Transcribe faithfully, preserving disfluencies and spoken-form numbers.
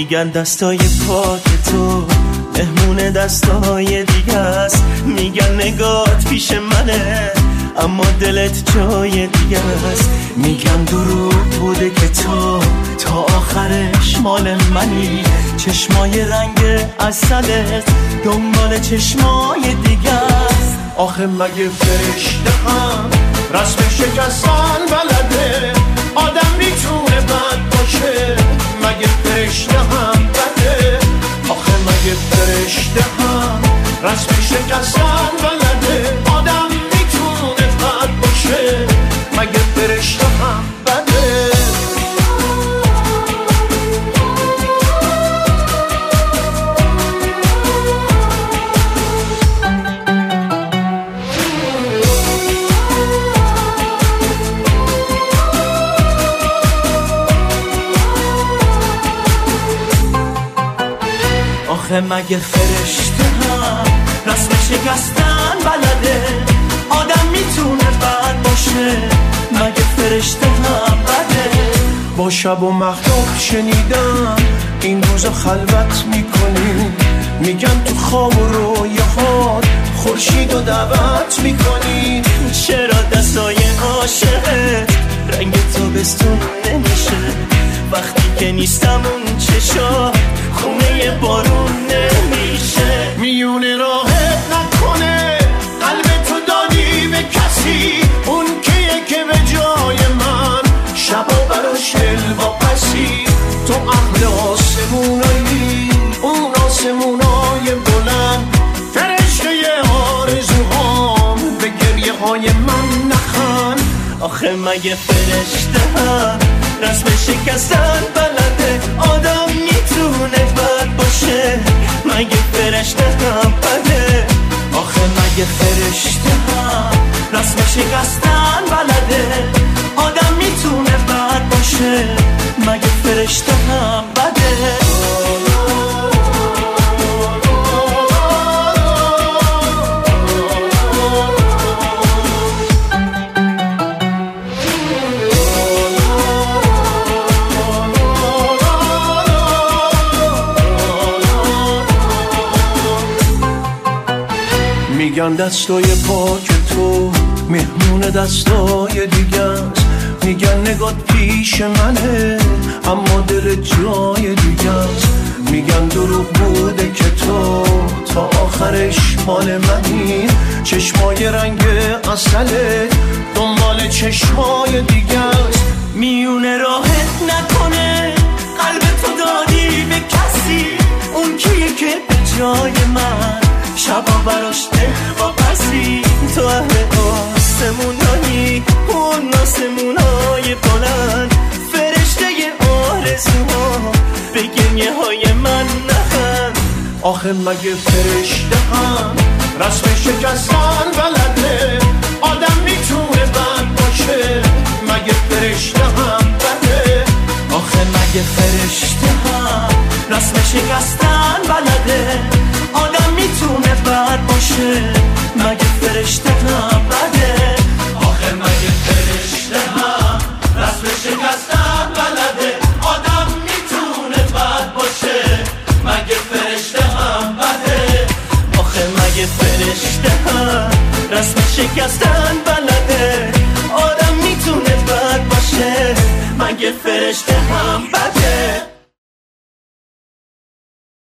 میگن دستای پاک تو مهمون دستای دیگه است، میگن نگات پیش منه اما دلت جای دیگه است، میگن دروغ بوده که تو تا آخرش مال منی، چشمای رنگ عسلت دنبال چشمای دیگه است. آخه مگه فرشته هم رسم شکستن بلده؟ آدم میتونه بد باشه؟ مگه فرشته هم بده؟ آخه مگه فرشته هم رسم شکستن بلده؟ آدم میتونه بد باشه؟ مگه فرشته هم بده؟ آخه مگه فرشته هم رسم شکستن بلده؟ آدم میتونه بد باشه؟ مگه فرشته هم بده؟ با شب و مهتاب شنیدم این روزا خلوت میکنی، میگن تو خواب و رویاهات خورشید و دعوت میکنی. چرا دستای عاشقت رنگ تابستون نمیشه؟ وقتی که نیستم اون چشا خونه بارون نمیشه. میونه راحت نکنه قلب تو دادی به کسی، اون کیه که به جای من شبا براش دل واپسی. تو اهل آسمونایی، اون آسمونای بلند، فرشته آرزوهام به گریه های من نخند. آخه مگه فرشته هم رسم شکستن بلده؟ آدم میتونه بد باشه؟ مگه فرشته هم بده؟ آخه مگه فرشته هم رسم شکستن بلده؟ آدم میتونه بد باشه؟ مگه فرشته هم بده؟ میگن دستای پاک تو مهمون دستای دیگه است، میگن نگات پیش منه اما دل جای دیگه است، میگن دروغ بوده که تو تا آخرش مال منی، چشمای رنگ عسله دنبال چشمای دیگه است. میونه راحت نکنه قلب تو دادی به کسی، اون کیه که به جای من شبا براش دل واپسی. تو اهل آسمونایی، اون آسمونای بلند، فرشته آرزوها به گریه های من نخند. آخه مگه فرشته هم رسم شکستن بلده؟ آدم میتونه بد باشه؟ مگه فرشته هم بده؟ آخه مگه فرشته هم رسم شکستن بلده؟ آدم میتونه بد باشه؟ مگه فرشته هم بده؟ آخه مگه فرشته هم رسم شکستن بلده؟ آدم میتونه بد باشه؟ مگه فرشته هم بده؟ آخه مگه فرشته هم رسم شکستن بلده؟ آدم میتونه بد باشه؟ مگه فرشته هم بده؟